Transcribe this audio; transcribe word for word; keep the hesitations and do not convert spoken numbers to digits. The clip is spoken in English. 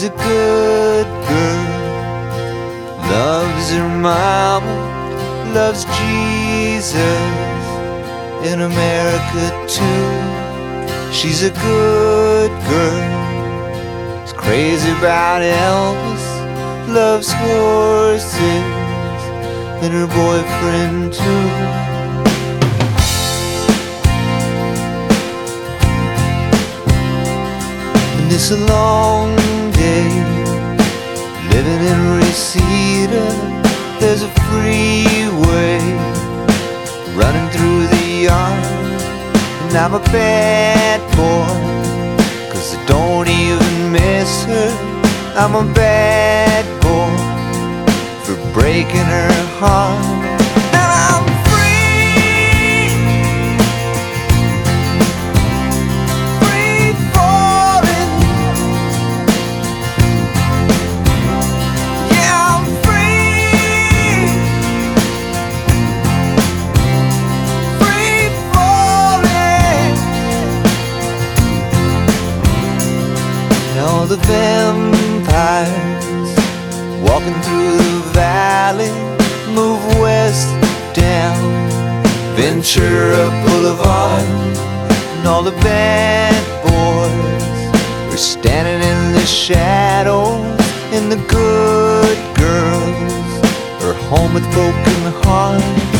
a good girl, loves her mama, loves Jesus, in America too. She's a good girl, is crazy about Elvis, loves horses, and her boyfriend too. And it's a long day living in Reseda. There's a freeway running through the yard, and I'm a bad boy, 'cause I don't even miss her. I'm a bad boy for breaking her heart. And I'm free, free falling. Yeah, I'm free, free falling. And all the vampires walking through the valley move west down Ventura Boulevard, and all the bad boys are standing in the shadows, and the good girls are home with broken hearts.